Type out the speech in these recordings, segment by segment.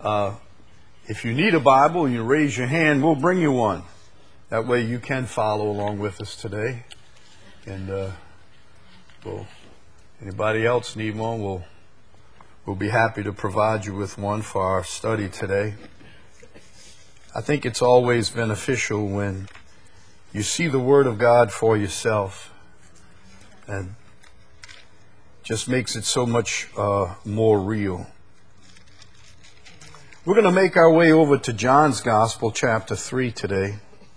If you need a Bible, you raise your hand, we'll bring you one. That way you can follow along with us today. And anybody else need one, we'll be happy to provide you with one for our study today. I think it's always beneficial when you see the Word of God for yourself, and just makes it so much more real. We're going to make our way over to John's Gospel, chapter 3 today.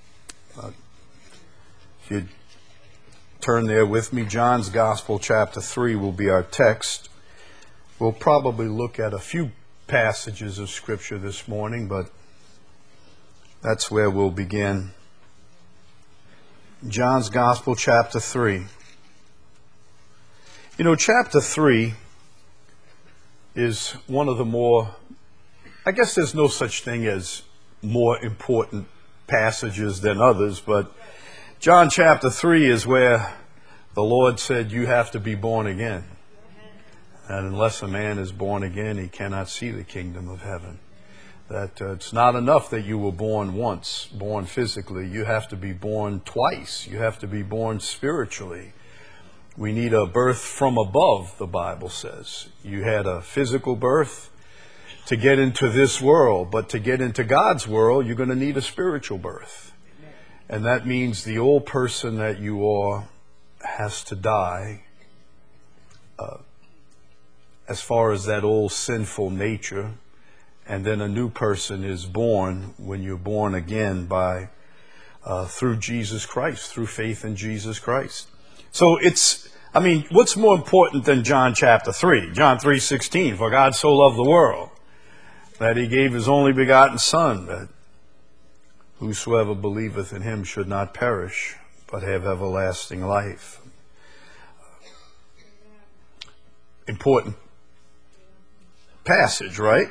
If you'd turn there with me, John's Gospel, chapter 3 will be our text. We'll probably look at a few passages of Scripture this morning, but that's where we'll begin. John's Gospel, chapter 3. You know, chapter 3 is one of the more, I guess there's no such thing as more important passages than others, but John chapter 3 is where the Lord said you have to be born again. And unless a man is born again, he cannot see the kingdom of heaven. That it's not enough that you were born once, born physically. You have to be born twice. You have to be born spiritually. We need a birth from above, the Bible says. You had a physical birth to get into this world, but to get into God's world, you're going to need a spiritual birth. And that means the old person that you are has to die as far as that old sinful nature. And then a new person is born when you're born again by through Jesus Christ, through faith in Jesus Christ. So what's more important than John chapter 3? John 3:16, for God so loved the world that he gave his only begotten Son, that whosoever believeth in him should not perish, but have everlasting life. Important passage, right?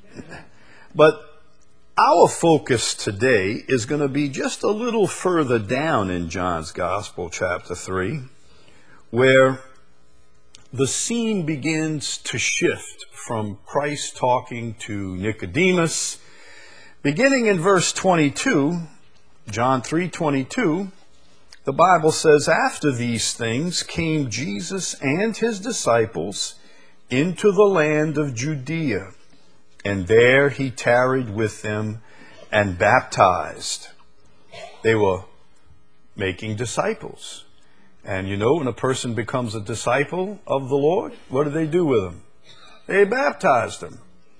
But our focus today is going to be just a little further down in John's Gospel, chapter 3, where the scene begins to shift from Christ talking to Nicodemus. Beginning in verse 22, John 3:22, the Bible says, after these things came Jesus and his disciples into the land of Judea, and there he tarried with them and baptized. They were making disciples. And you know, when a person becomes a disciple of the Lord, what do they do with them? They baptize them.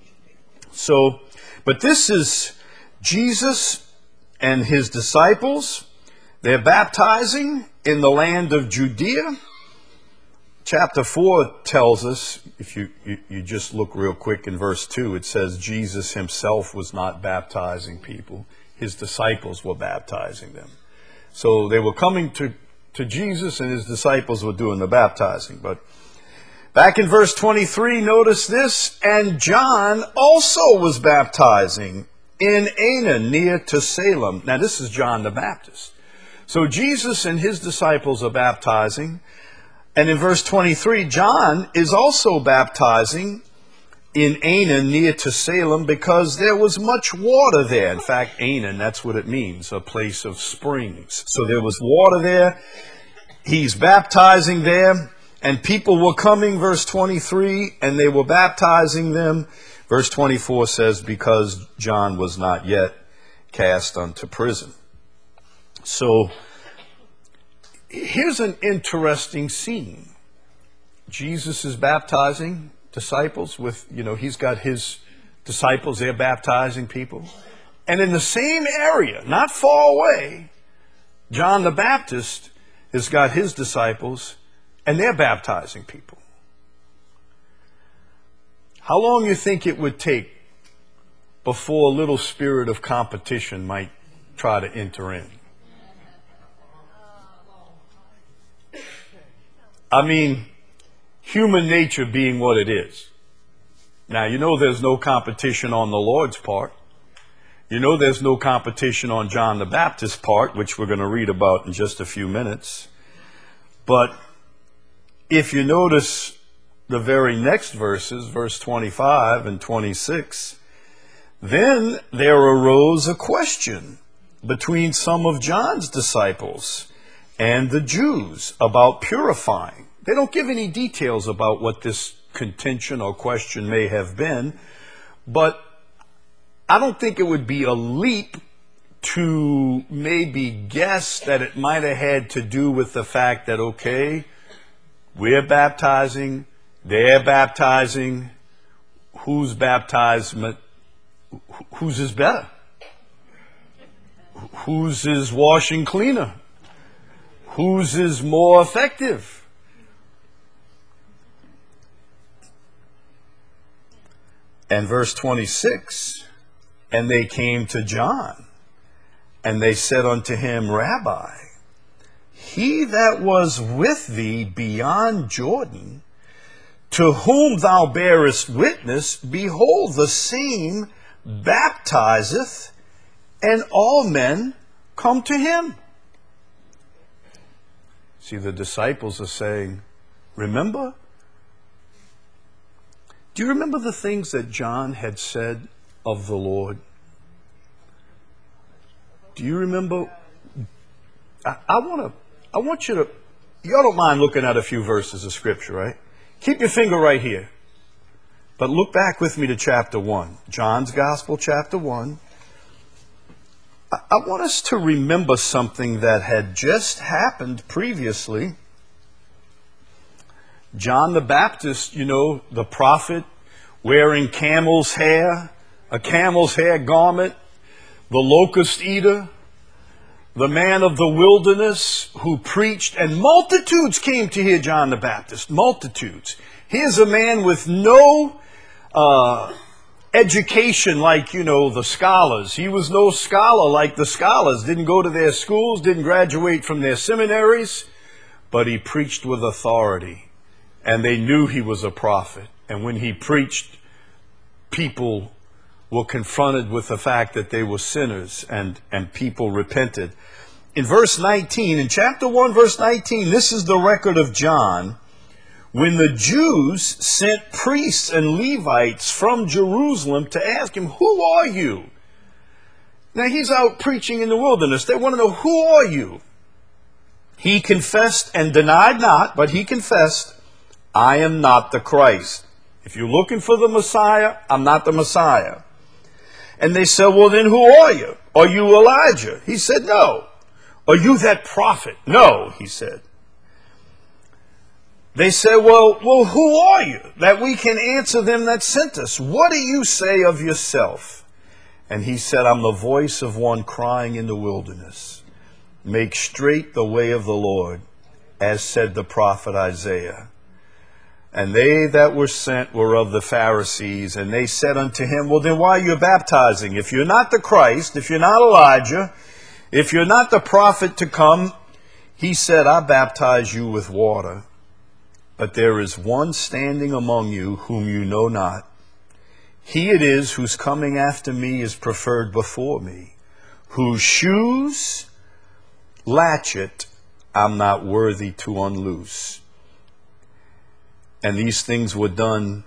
So, but this is Jesus and his disciples. They're baptizing in the land of Judea. Chapter 4 tells us, if you just look real quick in verse 2, it says Jesus himself was not baptizing people. His disciples were baptizing them. So they were coming to Jesus, and his disciples were doing the baptizing. But back in verse 23, notice this, and John also was baptizing in Aenon near to Salem. Now this is John the Baptist. So Jesus and his disciples are baptizing. And in verse 23, John is also baptizing in Aenon near to Salem because there was much water there. In fact, Aenon, that's what it means, a place of springs. So there was water there. He's baptizing there, and people were coming, verse 23, and they were baptizing them. Verse 24 says, because John was not yet cast unto prison. So here's an interesting scene. Jesus is baptizing disciples with, he's got his disciples, they're baptizing people. And in the same area, not far away, John the Baptist has got his disciples, and they're baptizing people. How long do you think it would take before a little spirit of competition might try to enter in? Human nature being what it is. Now, there's no competition on the Lord's part. There's no competition on John the Baptist's part, which we're going to read about in just a few minutes. But if you notice the very next verses, verse 25 and 26, Then there arose a question between some of John's disciples and the Jews about purifying. They don't give any details about what this contention or question may have been, but I don't think it would be a leap to maybe guess that it might have had to do with the fact that, okay, we're baptizing, they're baptizing, whose baptizement, whose is better? Whose is washing cleaner? Whose is more effective? And verse 26, and they came to John, and they said unto him, Rabbi, he that was with thee beyond Jordan, to whom thou bearest witness, behold, the same baptizeth, and all men come to him. See, the disciples are saying, remember? Do you remember the things that John had said of the Lord? Do you remember? I want you to, y'all don't mind looking at a few verses of Scripture, right? Keep your finger right here. But look back with me to chapter 1. John's Gospel, chapter 1. I want us to remember something that had just happened previously. John the Baptist, you know, the prophet, wearing camel's hair, a camel's hair garment, the locust eater, the man of the wilderness who preached, and multitudes came to hear John the Baptist. Multitudes. Here's a man with no education like, you know, the scholars. He was no scholar like the scholars. Didn't go to their schools, didn't graduate from their seminaries, but he preached with authority. And they knew he was a prophet. And when he preached, people were confronted with the fact that they were sinners, and people repented. In verse 19, in chapter 1, verse 19, this is the record of John. When the Jews sent priests and Levites from Jerusalem to ask him, who are you? Now he's out preaching in the wilderness. They want to know, who are you? He confessed and denied not, but he confessed, I am not the Christ. If you're looking for the Messiah, I'm not the Messiah. And they said, well, then who are you? Are you Elijah? He said, no. Are you that prophet? No, he said. They said, well, who are you, that we can answer them that sent us? What do you say of yourself? And he said, I'm the voice of one crying in the wilderness. Make straight the way of the Lord, as said the prophet Isaiah. And they that were sent were of the Pharisees, and they said unto him, well, then why are you baptizing? If you're not the Christ, if you're not Elijah, if you're not the prophet to come, he said, I baptize you with water. But there is one standing among you whom you know not. He it is whose coming after me is preferred before me, whose shoes latchet I'm not worthy to unloose. And these things were done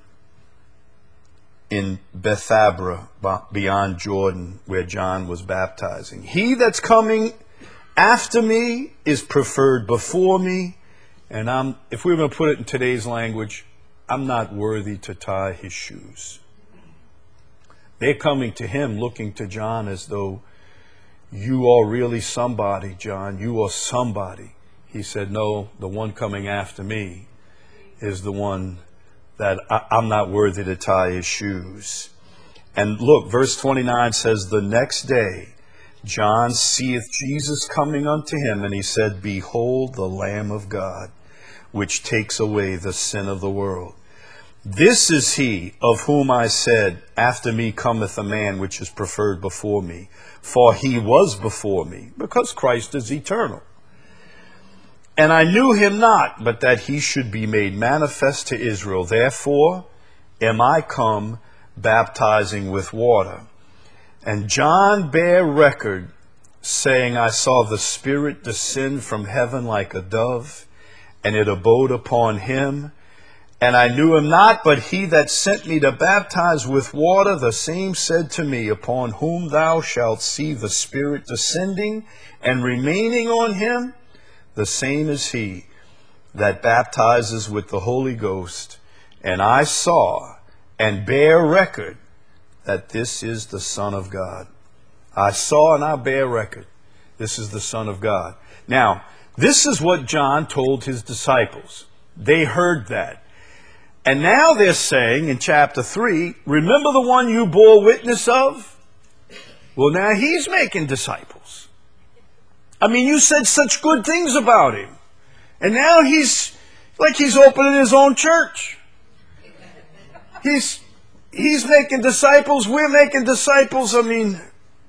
in Bethabara, beyond Jordan, where John was baptizing. He that's coming after me is preferred before me. And if we were going to put it in today's language, I'm not worthy to tie his shoes. They're coming to him, looking to John as though, you are really somebody, John. You are somebody. He said, no, the one coming after me is the one that I'm not worthy to tie his shoes. And look, verse 29 says, the next day John seeth Jesus coming unto him, and he said, behold the Lamb of God, which takes away the sin of the world. This is he of whom I said, after me cometh a man which is preferred before me, for he was before me, because Christ is eternal. And I knew him not, but that he should be made manifest to Israel. Therefore am I come baptizing with water. And John bare record, saying, I saw the Spirit descend from heaven like a dove, and it abode upon him. And I knew him not, but he that sent me to baptize with water, the same said to me, upon whom thou shalt see the Spirit descending and remaining on him, the same is he that baptizes with the Holy Ghost. And I saw and bear record that this is the Son of God. I saw and I bear record. This is the Son of God. Now, this is what John told his disciples. They heard that. And now they're saying in chapter 3, remember the one you bore witness of? Well, now he's making disciples. I mean, you said such good things about him. And now he's opening his own church. He's making disciples. We're making disciples. I mean,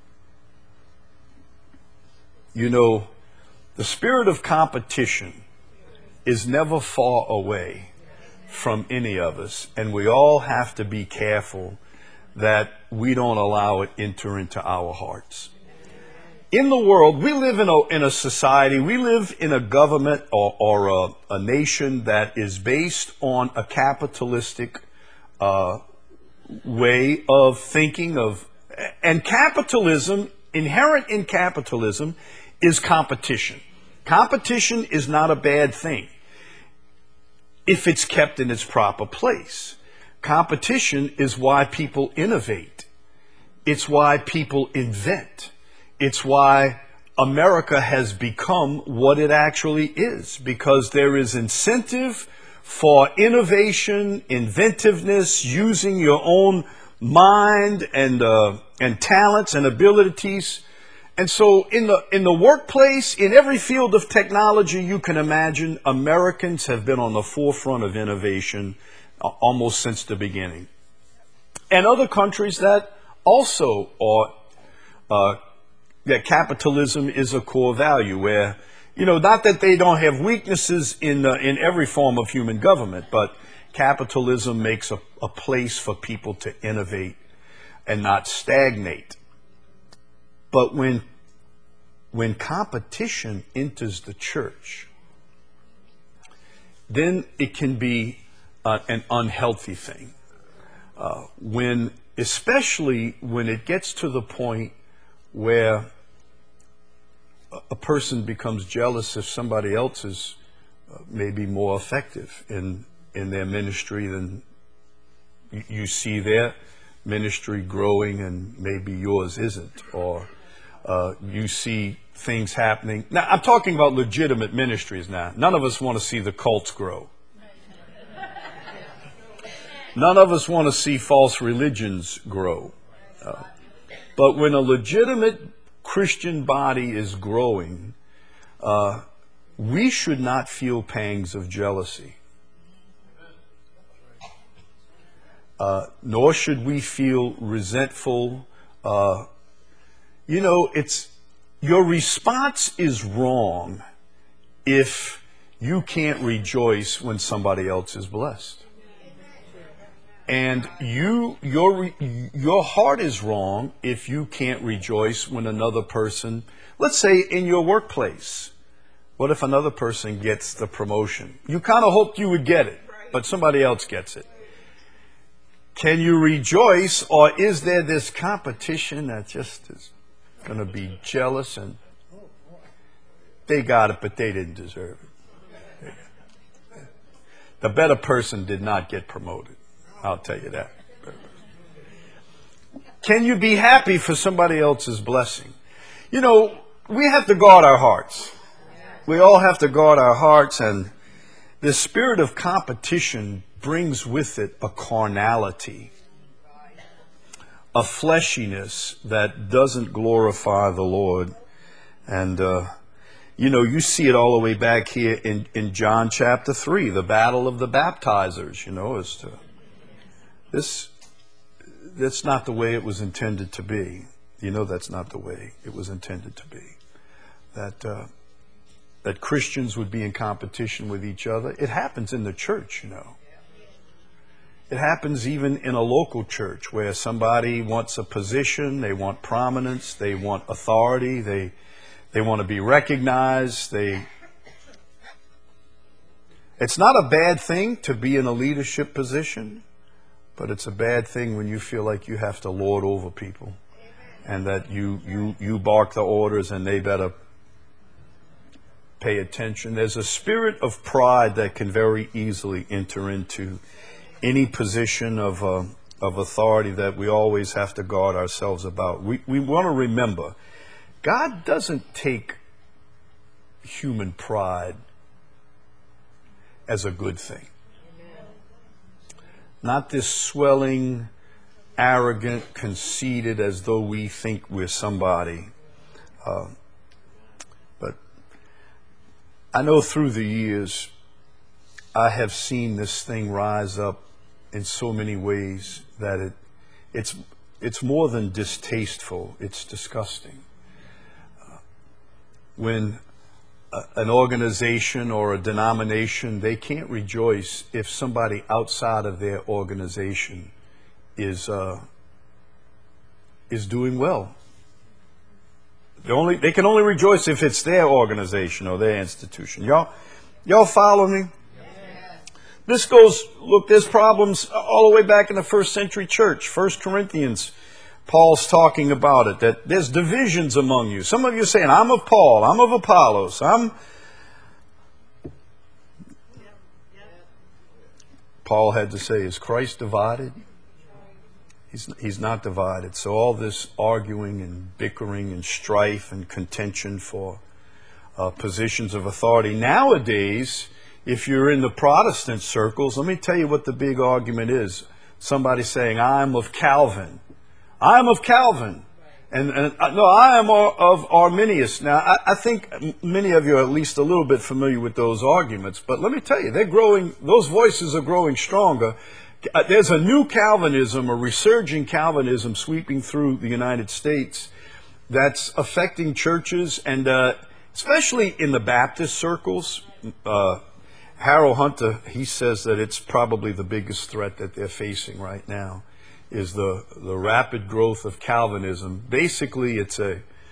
you know, the spirit of competition is never far away from any of us, and we all have to be careful that we don't allow it enter into our hearts. In the world, we live in a society, we live in a government or a nation that is based on a capitalistic way of thinking and capitalism, inherent in capitalism, is competition. Competition is not a bad thing if it's kept in its proper place. Competition is why people innovate. It's why people invent. It's why America has become what it actually is, because there is incentive for innovation, inventiveness, using your own mind and talents and abilities. And so in the workplace, in every field of technology you can imagine, Americans have been on the forefront of innovation almost since the beginning. And other countries that also are, that capitalism is a core value, where, you know, not that they don't have weaknesses in every form of human government, but capitalism makes a place for people to innovate and not stagnate. But when competition enters the church, then it can be an unhealthy thing. Especially when it gets to the point where a person becomes jealous if somebody else is maybe more effective in their ministry than you see their ministry growing and maybe yours isn't, or you see things happening. Now, I'm talking about legitimate ministries now. None of us want to see the cults grow. None of us want to see false religions grow. But when a legitimate Christian body is growing, we should not feel pangs of jealousy. Nor should we feel resentful. You know, your response is wrong if you can't rejoice when somebody else is blessed. And your heart is wrong if you can't rejoice when another person, let's say in your workplace, what if another person gets the promotion? You kind of hoped you would get it, but somebody else gets it. Can you rejoice, or is there this competition that just is going to be jealous and they got it, but they didn't deserve it? The better person did not get promoted. I'll tell you that. Can you be happy for somebody else's blessing? You know, we have to guard our hearts. We all have to guard our hearts, and the spirit of competition brings with it a carnality, a fleshiness that doesn't glorify the Lord. And, you know, you see it all the way back here in John chapter 3, the battle of the baptizers, you know, as to that's not the way it was intended to be. You know, that's not the way it was intended to be. That Christians would be in competition with each other. It happens in the church, you know. It happens even in a local church where somebody wants a position, they want prominence, they want authority, they want to be recognized, It's not a bad thing to be in a leadership position, but it's a bad thing when you feel like you have to lord over people and that you bark the orders and they better pay attention. There's a spirit of pride that can very easily enter into any position of authority that we always have to guard ourselves about. We want to remember, God doesn't take human pride as a good thing. Not this swelling, arrogant, conceited, as though we think we're somebody. But I know through the years, I have seen this thing rise up in so many ways that it's more than distasteful, it's disgusting. When an organization or a denomination, they can't rejoice if somebody outside of their organization is doing well. They can only rejoice if it's their organization or their institution. Y'all follow me? This goes, look, there's problems all the way back in the first century church. 1 Corinthians, Paul's talking about it, that there's divisions among you. Some of you are saying, I'm of Paul, I'm of Apollos, Paul had to say, is Christ divided? He's not divided. So all this arguing and bickering and strife and contention for positions of authority. Nowadays, if you're in the Protestant circles, let me tell you what the big argument is. Somebody saying, I'm of Calvin. I'm of Calvin. And no, I am of Arminius. Now, I think many of you are at least a little bit familiar with those arguments. But let me tell you, they're growing, those voices are growing stronger. There's a new Calvinism, a resurging Calvinism sweeping through the United States that's affecting churches, and especially in the Baptist circles. Harold Hunter, he says that it's probably the biggest threat that they're facing right now is the rapid growth of Calvinism. Basically, it's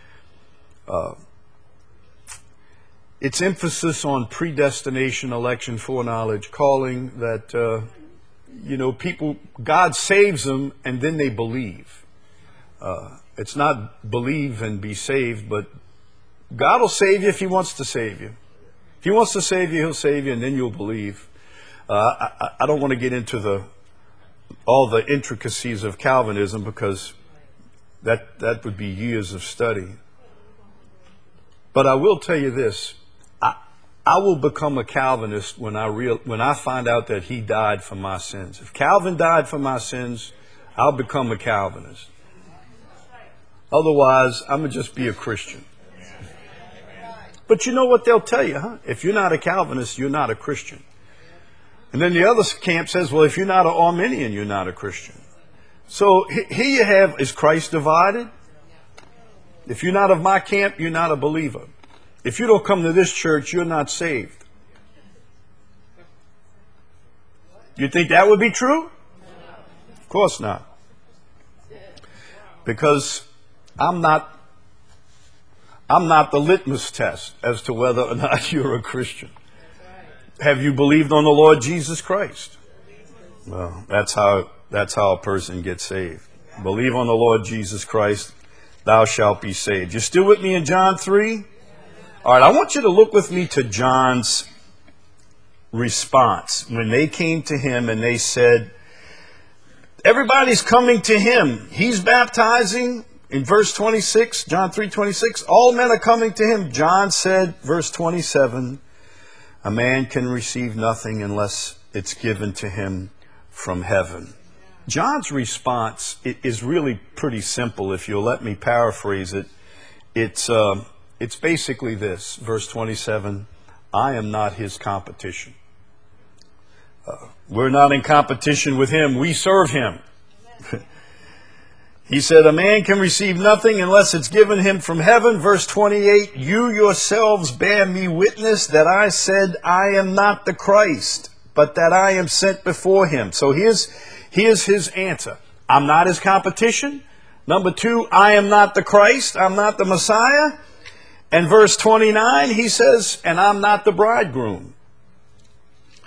emphasis on predestination, election, foreknowledge, calling that, people, God saves them and then they believe. It's not believe and be saved, but God will save you if He wants to save you. If He wants to save you, He'll save you, and then you'll believe. I don't want to get into all the intricacies of Calvinism because that would be years of study. But I will tell you this: I will become a Calvinist when I find out that He died for my sins. If Calvin died for my sins, I'll become a Calvinist. Otherwise, I'm gonna just be a Christian. But you know what they'll tell you, huh? If you're not a Calvinist, you're not a Christian. And then the other camp says, well, if you're not an Arminian, you're not a Christian. So here you have, is Christ divided? If you're not of my camp, you're not a believer. If you don't come to this church, you're not saved. You think that would be true? Of course not. Because I'm not the litmus test as to whether or not you're a Christian. Have you believed on the Lord Jesus Christ? Well, that's how a person gets saved. Believe on the Lord Jesus Christ, thou shalt be saved. You still with me in John 3? All right, I want you to look with me to John's response when they came to him and they said, everybody's coming to him. He's baptizing. In verse 26, John 3:26, all men are coming to him. John said, verse 27, a man can receive nothing unless it's given to him from heaven. John's response is really pretty simple. If you'll let me paraphrase it, it's basically this, verse 27, I am not his competition. We're not in competition with him. We serve him. He said, a man can receive nothing unless it's given him from heaven. Verse 28, you yourselves bear me witness that I said I am not the Christ, but that I am sent before him. So here's his answer. I'm not his competition. Number two, I am not the Christ. I'm not the Messiah. And verse 29, he says, and I'm not the bridegroom.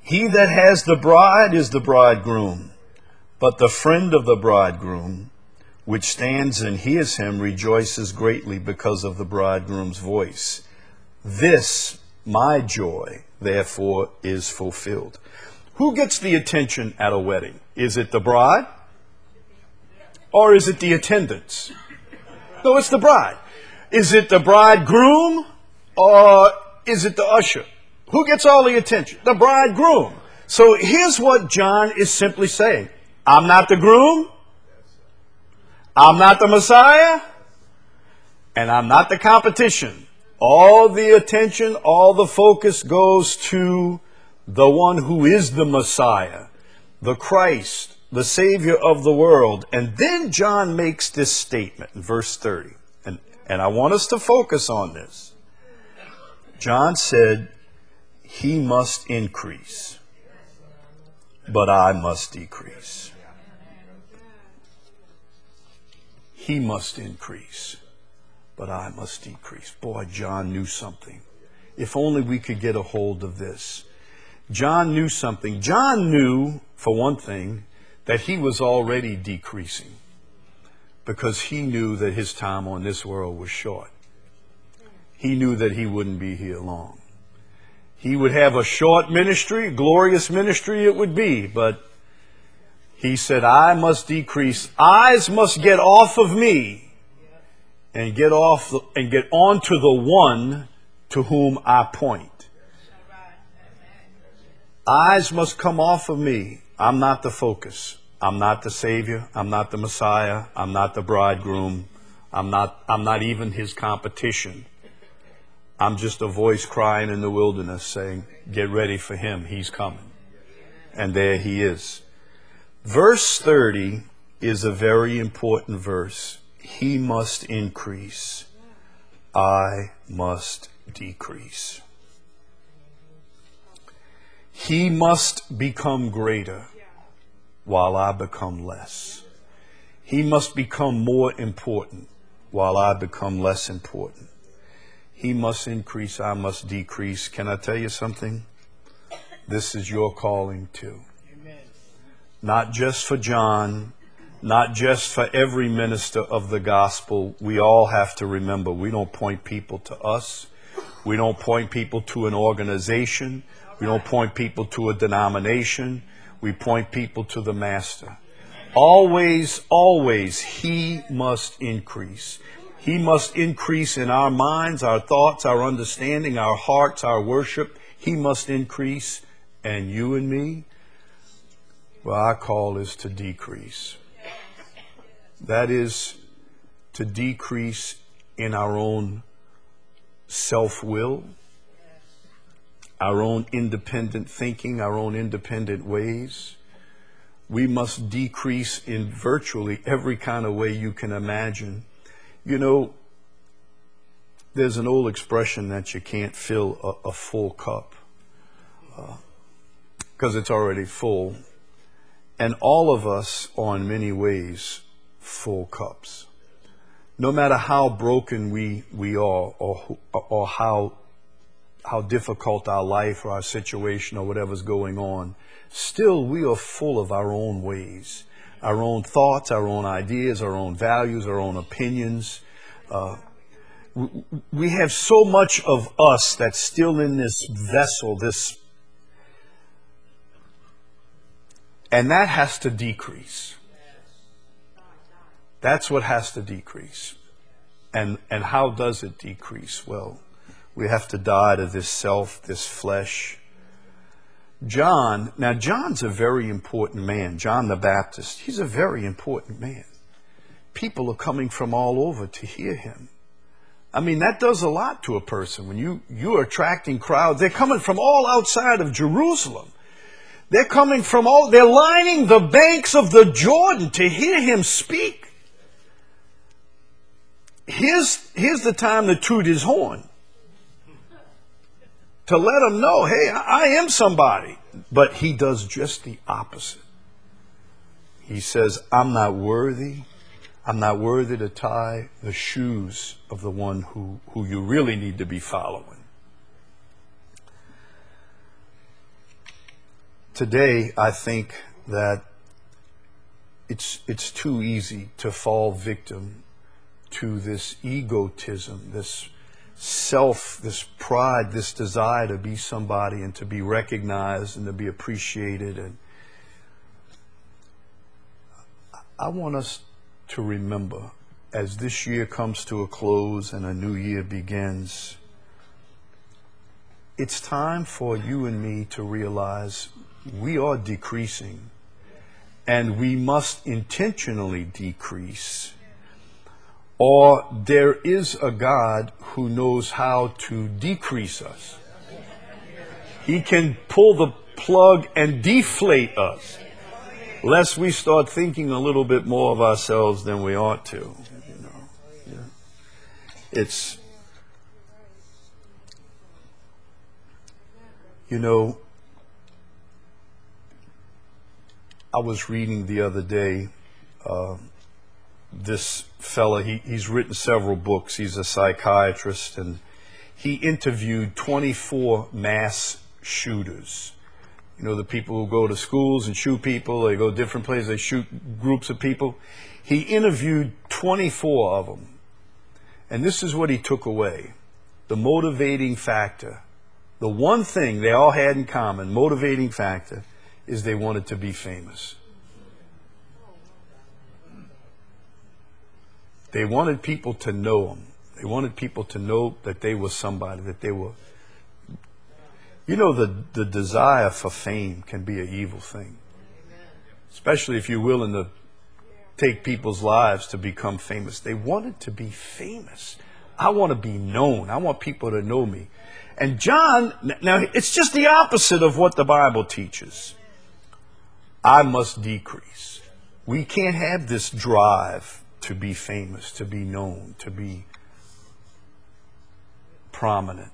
He that has the bride is the bridegroom, but the friend of the bridegroom, which stands and hears him, rejoices greatly because of the bridegroom's voice. This, my joy, therefore, is fulfilled. Who gets the attention at a wedding? Is it the bride? Or is it the attendants? No, it's the bride. Is it the bridegroom? Or is it the usher? Who gets all the attention? The bridegroom. So here's what John is simply saying. I'm not the groom. I'm not the Messiah. And I'm not the competition. All the attention, all the focus goes to the one who is the Messiah, the Christ, the Savior of the world. And then John makes this statement in verse 30. And I want us to focus on this. John said, he must increase, but I must decrease. He must increase, but I must decrease. Boy, John knew something. If only we could get a hold of this. John knew something. John knew, for one thing, that he was already decreasing because he knew that his time on this world was short. He knew that he wouldn't be here long. He would have a short ministry, a glorious ministry it would be, but he said, I must decrease. Eyes must get off of me and get on to the one to whom I point. Eyes must come off of me. I'm not the focus. I'm not the Savior. I'm not the Messiah. I'm not the bridegroom. I'm not even his competition. I'm just a voice crying in the wilderness saying, get ready for him. He's coming. And there he is. Verse 30 is a very important verse. He must increase. I must decrease. He must become greater while I become less. He must become more important while I become less important. He must increase, I must decrease. Can I tell you something? This is your calling too. Amen. Not just for John, not just for every minister of the gospel. We all have to remember, we don't point people to us. We don't point people to an organization. We don't point people to a denomination. We point people to the Master. Always, always, he must increase. He must increase in our minds, our thoughts, our understanding, our hearts, our worship. He must increase. And you and me, well, our call is to decrease. That is to decrease in our own self-will, our own independent thinking, our own independent ways. We must decrease in virtually every kind of way you can imagine. You know, there's an old expression that you can't fill a full cup because it's already full. And all of us are in many ways full cups. No matter how broken we are or how difficult our life or our situation or whatever's going on, still we are full of our own ways, our own thoughts, our own ideas, our own values, our own opinions. We have so much of us that's still in this vessel, and that has to decrease. That's what has to decrease. And how does it decrease? Well, we have to die to this self, this flesh. John's a very important man. John the Baptist, he's a very important man. People are coming from all over to hear him. I mean, that does a lot to a person when you're attracting crowds. They're coming from all outside of Jerusalem. They're lining the banks of the Jordan to hear him speak. Here's the time to toot his horn. To let him know, hey, I am somebody. But he does just the opposite. He says, I'm not worthy to tie the shoes of the one who you really need to be following. Today, I think that it's too easy to fall victim to this egotism, this self, this pride, this desire to be somebody and to be recognized and to be appreciated. And I want us to remember, as this year comes to a close and a new year begins, it's time for you and me to realize we are decreasing, and we must intentionally decrease, or there is a God who knows how to decrease us. He can pull the plug and deflate us, lest we start thinking a little bit more of ourselves than we ought to. It's, I was reading the other day, this fella, he's written several books. He's a psychiatrist, and he interviewed 24 mass shooters. The people who go to schools and shoot people, they go different places, they shoot groups of people. He interviewed 24 of them. And this is what he took away. The motivating factor, the one thing they all had in common, motivating factor, is they wanted to be famous. They wanted people to know them. They wanted people to know that they were somebody, that they were. The desire for fame can be an evil thing. Especially if you're willing to take people's lives to become famous. They wanted to be famous. I want to be known. I want people to know me. And John, now it's just the opposite of what the Bible teaches. I must decrease. We can't have this drive to be famous, to be known, to be prominent.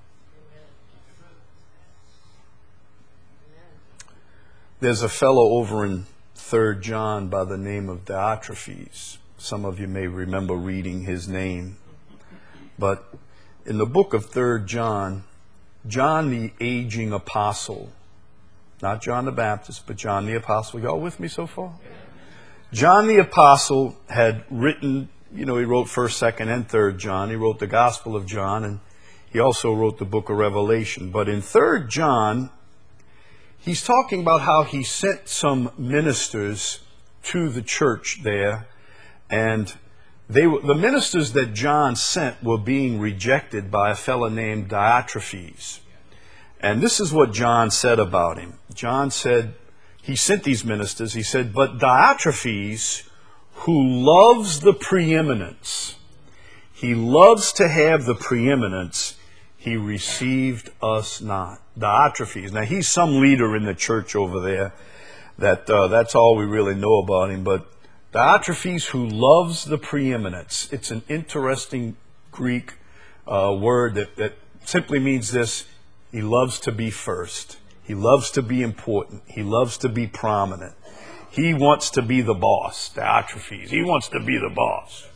There's a fellow over in 3 John by the name of Diotrephes. Some of you may remember reading his name. But in the book of 3 John, John the aging apostle, not John the Baptist, but John the apostle. Y'all with me so far? John the apostle had written, he wrote 1st, 2nd, and 3rd John. He wrote the Gospel of John, and he also wrote the book of Revelation. But in 3 John, he's talking about how he sent some ministers to the church there, and the ministers that John sent were being rejected by a fellow named Diotrephes. And this is what John said about him. John said, he sent these ministers, he said, but Diotrephes, who loves the preeminence, he loves to have the preeminence, he received us not. Diotrephes. Now, he's some leader in the church over there. That's all we really know about him. But Diotrephes, who loves the preeminence. It's an interesting Greek word that simply means this. He loves to be first. He loves to be important. He loves to be prominent. He wants to be the boss. Diotrephes. He wants to be the boss.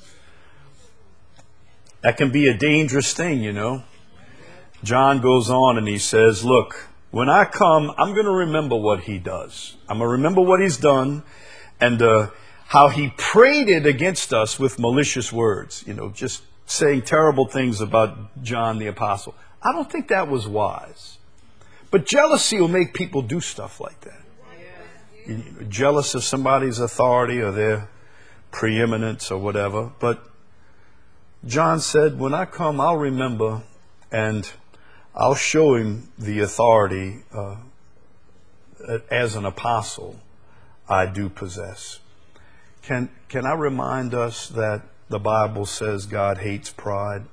That can be a dangerous thing, John goes on and he says, look, when I come, I'm going to remember what he does. I'm going to remember what he's done and how he prayed it against us with malicious words, just saying terrible things about John the apostle. I don't think that was wise. But jealousy will make people do stuff like that. You're jealous of somebody's authority or their preeminence or whatever. But John said, when I come, I'll remember and I'll show him the authority as an apostle I do possess. Can I remind us that the Bible says God hates pride?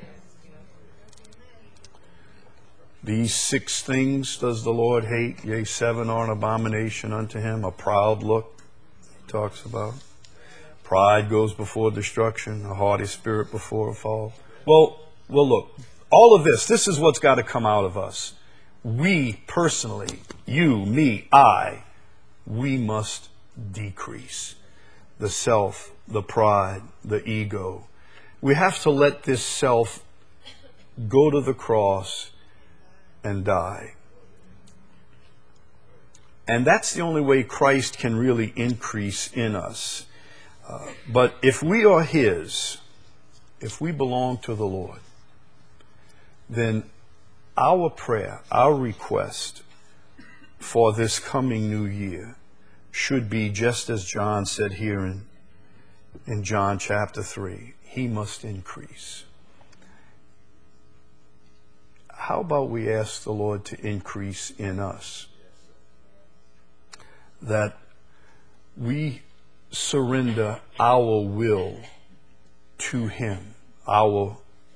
These 6 things does the Lord hate, yea, 7 are an abomination unto him. A proud look, he talks about. Pride goes before destruction, a haughty spirit before a fall. Well, look, all of this is what's got to come out of us. We personally, you, me, I, we must decrease. The self, the pride, the ego. We have to let this self go to the cross and die. And that's the only way Christ can really increase in us. But if we are His, if we belong to the Lord, then our prayer, our request for this coming new year should be just as John said here in John chapter 3. He must increase. How about we ask the Lord to increase in us? That we surrender our will to Him, our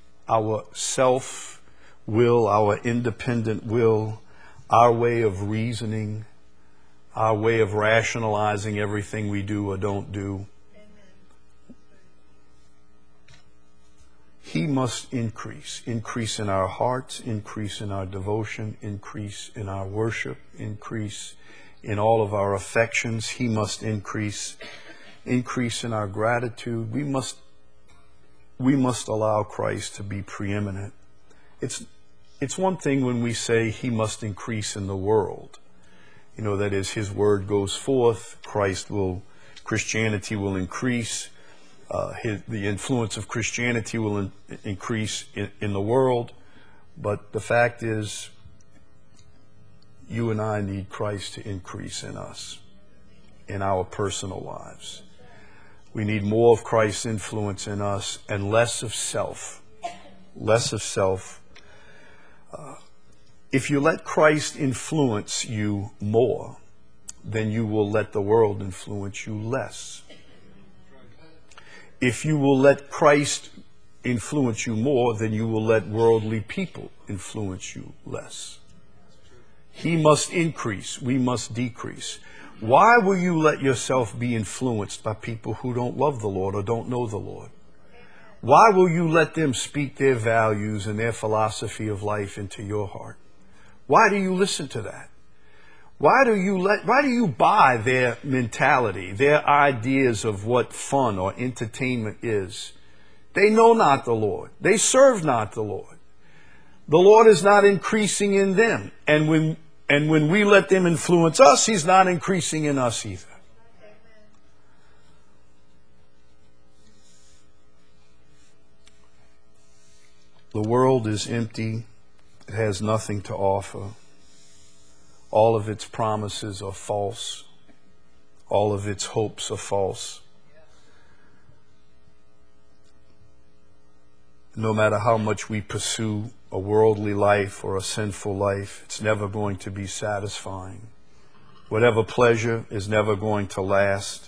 self-will, our independent will, our way of reasoning, our way of rationalizing everything we do or don't do. He must increase in our hearts, increase in our devotion, increase in our worship, increase in all of our affections. He must increase in our gratitude. We must allow Christ to be preeminent. It's one thing when we say He must increase in the world. You know, that is, His word goes forth, Christianity will increase, the influence of Christianity will increase in the world. But the fact is, you and I need Christ to increase in us, in our personal lives. We need more of Christ's influence in us and less of self. Less of self. If you let Christ influence you more, then you will let the world influence you less. If you will let Christ influence you more, then you will let worldly people influence you less. He must increase. We must decrease. Why will you let yourself be influenced by people who don't love the Lord or don't know the Lord? Why will you let them speak their values and their philosophy of life into your heart? Why do you listen to that? Why do you buy their mentality, their ideas of what fun or entertainment is? They know not the Lord. They serve not the Lord. The Lord is not increasing in them. And when we let them influence us, He's not increasing in us either. The world is empty. It has nothing to offer. All of its promises are false. All of its hopes are false. No matter how much we pursue a worldly life or a sinful life, it's never going to be satisfying. Whatever pleasure is never going to last,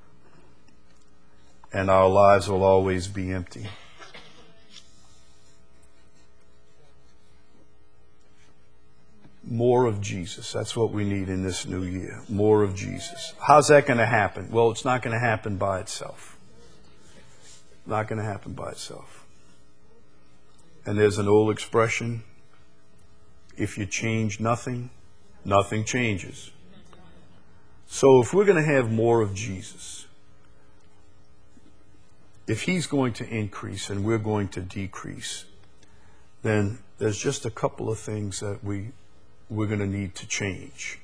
and our lives will always be empty. More of Jesus. That's what we need in this new year. More of Jesus. How's that going to happen? Well, it's not going to happen by itself. Not going to happen by itself. And there's an old expression, if you change nothing, nothing changes. So if we're going to have more of Jesus, if He's going to increase and we're going to decrease, then there's just a couple of things that we're going to need to change.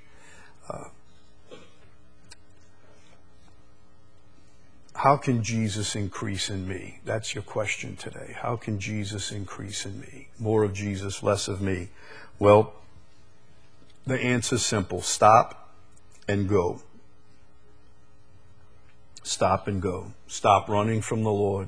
How can Jesus increase in me? That's your question today. How can Jesus increase in me? More of Jesus, less of me. Well, the answer's simple. Stop and go. Stop and go. Stop running from the Lord.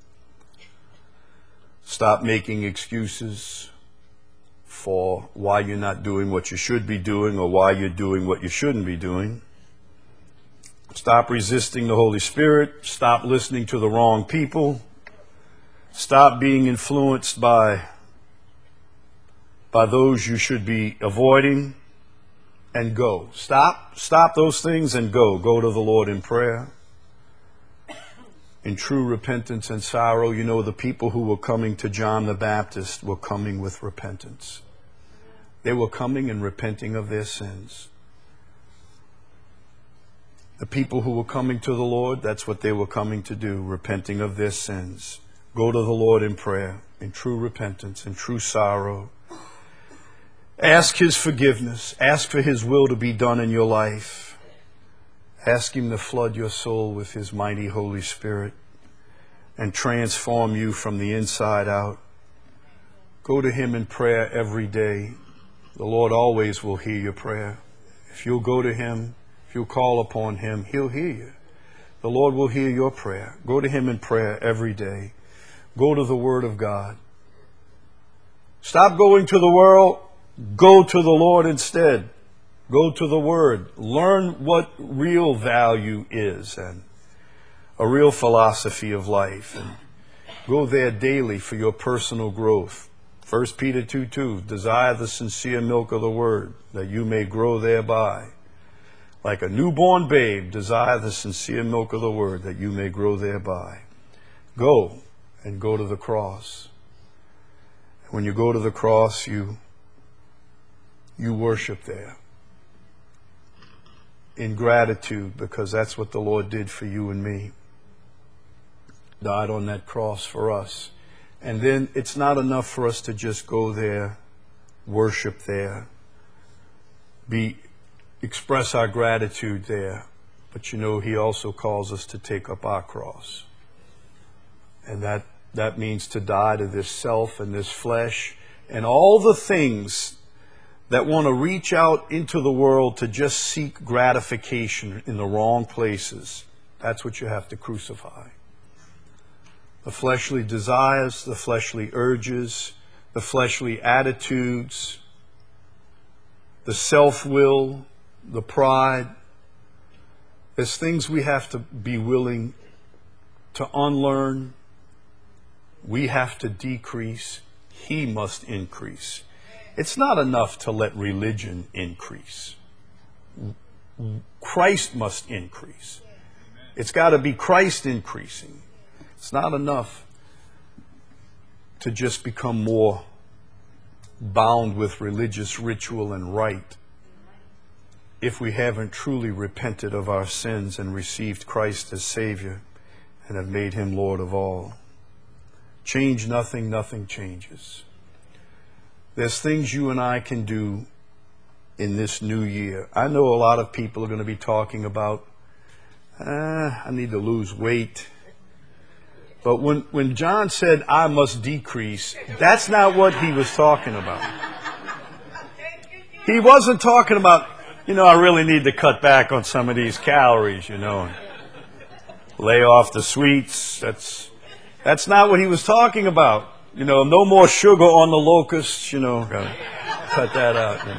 Stop making excuses for why you're not doing what you should be doing or why you're doing what you shouldn't be doing. Stop resisting the Holy Spirit. Stop listening to the wrong people. Stop being influenced by those you should be avoiding, and go. Stop those things and go. Go to the Lord in prayer, in true repentance and sorrow. You know, the people who were coming to John the Baptist were coming with repentance. They were coming and repenting of their sins. The people who were coming to the Lord, that's what they were coming to do, repenting of their sins. Go to the Lord in prayer, in true repentance, in true sorrow. Ask His forgiveness. Ask for His will to be done in your life. Ask Him to flood your soul with His mighty Holy Spirit and transform you from the inside out. Go to Him in prayer every day. The Lord always will hear your prayer. If you'll go to Him, if you'll call upon Him, He'll hear you. The Lord will hear your prayer. Go to Him in prayer every day. Go to the Word of God. Stop going to the world. Go to the Lord instead. Go to the Word. Learn what real value is and a real philosophy of life. And go there daily for your personal growth. 1 Peter 2:2, desire the sincere milk of the Word, that you may grow thereby. Like a newborn babe, desire the sincere milk of the Word, that you may grow thereby. Go and go to the cross. When you go to the cross, you worship there in gratitude, because that's what the Lord did for you and me. Died on that cross for us. And then it's not enough for us to just go there, worship there, express our gratitude there. But you know, He also calls us to take up our cross. And that means to die to this self and this flesh and all the things that want to reach out into the world to just seek gratification in the wrong places. That's what you have to crucify. The fleshly desires, the fleshly urges, the fleshly attitudes, the self-will, the pride. There's things we have to be willing to unlearn. We have to decrease. He must increase. It's not enough to let religion increase. Christ must increase. It's got to be Christ increasing. It's not enough to just become more bound with religious ritual and rite if we haven't truly repented of our sins and received Christ as Savior and have made Him Lord of all. Change nothing, nothing changes. There's things you and I can do in this new year. I know a lot of people are going to be talking about, I need to lose weight. But when John said, I must decrease, that's not what he was talking about. He wasn't talking about, I really need to cut back on some of these calories, lay off the sweets. That's not what he was talking about. No more sugar on the locusts, gotta cut that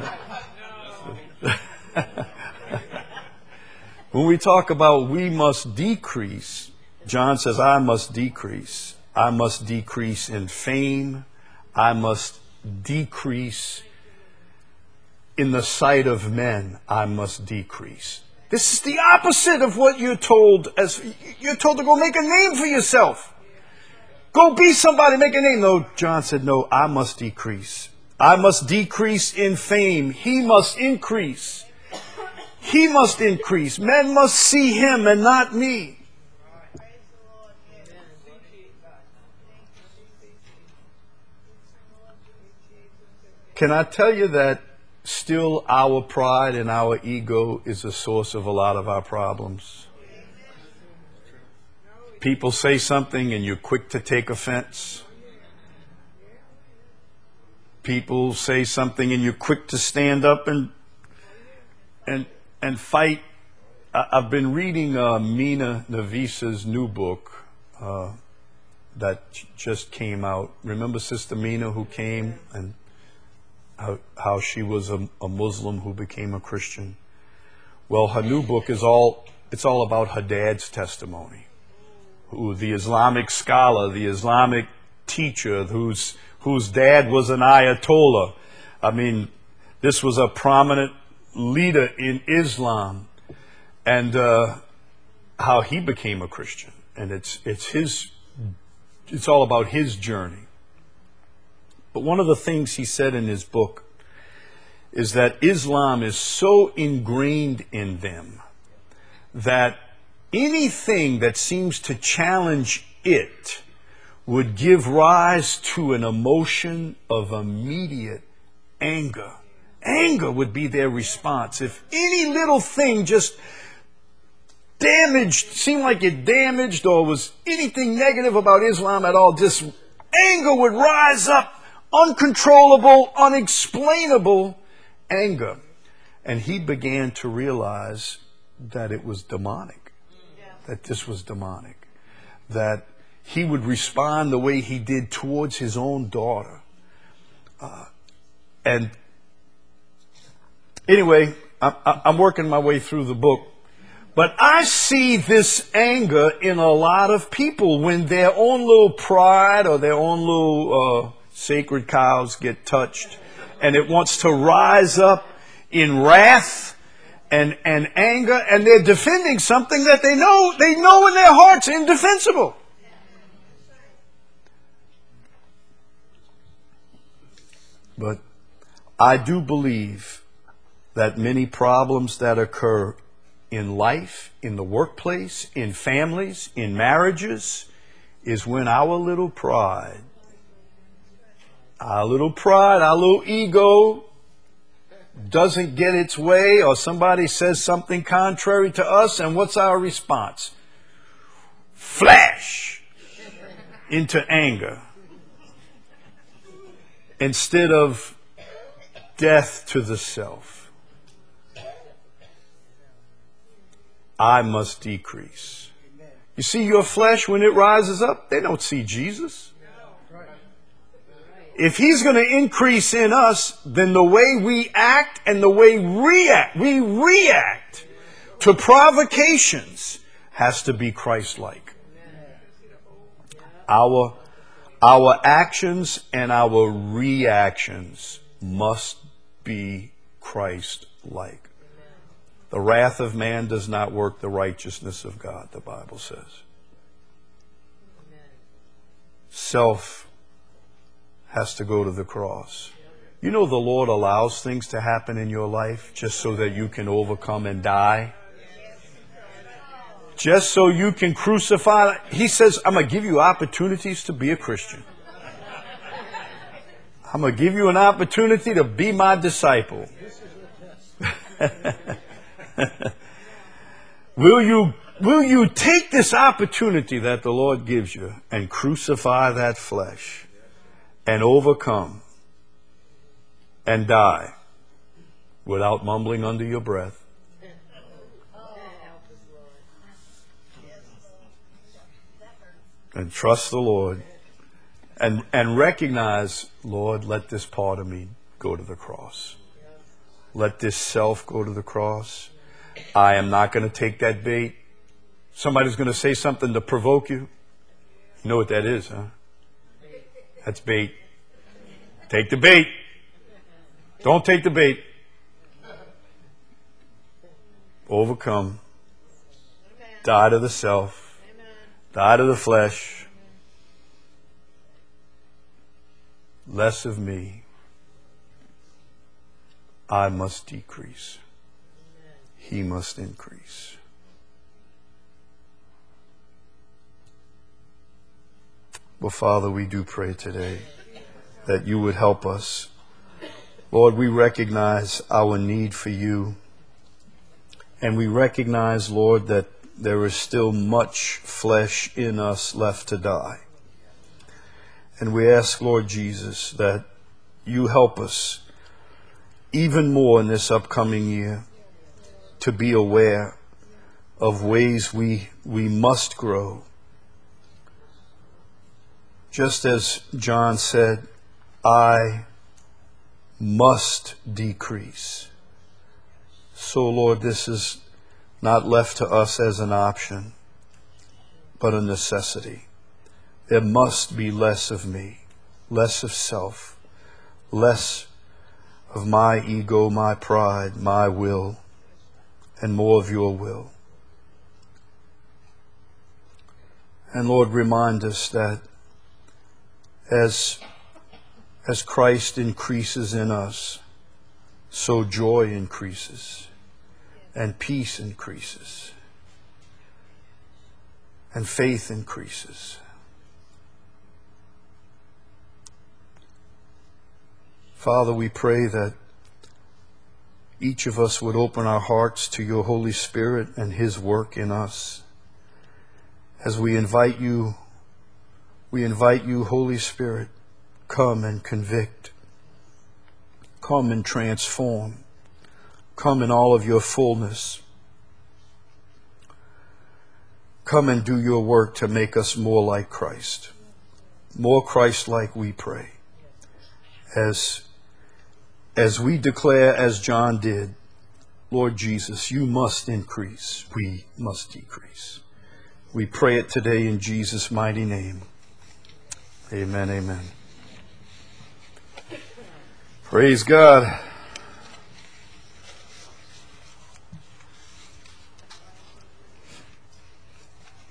out. When we talk about we must decrease, John says, I must decrease. I must decrease in fame. I must decrease in the sight of men. I must decrease. This is the opposite of what you're told. You're told to go make a name for yourself. Go be somebody, make a name. No, John said, no, I must decrease. I must decrease in fame. He must increase. He must increase. Men must see Him and not me. Can I tell you that still our pride and our ego is a source of a lot of our problems? People say something and you're quick to take offense. People say something and you're quick to stand up and fight. I've been reading Mina Navisa's new book that just came out. Remember Sister Mina who came and how she was a Muslim who became a Christian? Well, her new book is all about her dad's testimony. Who the Islamic scholar, the Islamic teacher whose dad was an Ayatollah. I mean, this was a prominent leader in Islam, and how he became a Christian. And it's all about his journey. But one of the things he said in his book is that Islam is so ingrained in them that anything that seems to challenge it would give rise to an emotion of immediate anger Anger would be their response. If any little thing just damaged, seemed like it damaged or was anything negative about Islam at all, just anger would rise up, uncontrollable, unexplainable anger. And he began to realize that it was demonic, that this was demonic, that he would respond the way he did towards his own daughter. And anyway, I'm working my way through the book. But I see this anger in a lot of people when their own little pride or their own little sacred cows get touched. And it wants to rise up in wrath and anger. And they're defending something that they know in their hearts indefensible. But I do believe that many problems that occur in life, in the workplace, in families, in marriages, is when our little pride, our little ego doesn't get its way, or somebody says something contrary to us, and what's our response? Flash into anger instead of death to the self. I must decrease. You see your flesh when it rises up, they don't see Jesus. If he's going to increase in us, then the way we act and the way we react to provocations has to be Christ-like. Our actions and our reactions must be Christ-like. The wrath of man does not work the righteousness of God, the Bible says. Self has to go to the cross. You know the Lord allows things to happen in your life just so that you can overcome and die. Just so you can crucify. He says, I'm going to give you opportunities to be a Christian. I'm going to give you an opportunity to be my disciple. Will you take this opportunity that the Lord gives you and crucify that flesh and overcome and die without mumbling under your breath? And trust the Lord and recognize, Lord, let this part of me go to the cross. Let this self go to the cross. I am not going to take that bait. Somebody's going to say something to provoke you. You know what that is, huh? That's bait. Take the bait. Don't take the bait. Overcome. Die to the self. Die to the flesh. Less of me. I must decrease. He must increase. Well, Father, we do pray today that you would help us. Lord, we recognize our need for you. And we recognize, Lord, that there is still much flesh in us left to die. And we ask, Lord Jesus, that you help us even more in this upcoming year to be aware of ways we must grow. Just as John said, I must decrease. So, Lord, this is not left to us as an option, but a necessity. There must be less of me, less of self, less of my ego, my pride, my will, and more of your will. And Lord, remind us that as Christ increases in us, so joy increases, and peace increases, and faith increases. Father, we pray that each of us would open our hearts to your Holy Spirit and his work in us. As we invite you, Holy Spirit, come and convict. Come and transform. Come in all of your fullness. Come and do your work to make us more like Christ. More Christ-like, we pray. As we declare, as John did, Lord Jesus, you must increase. We must decrease. We pray it today in Jesus' mighty name. Amen, amen. Praise God.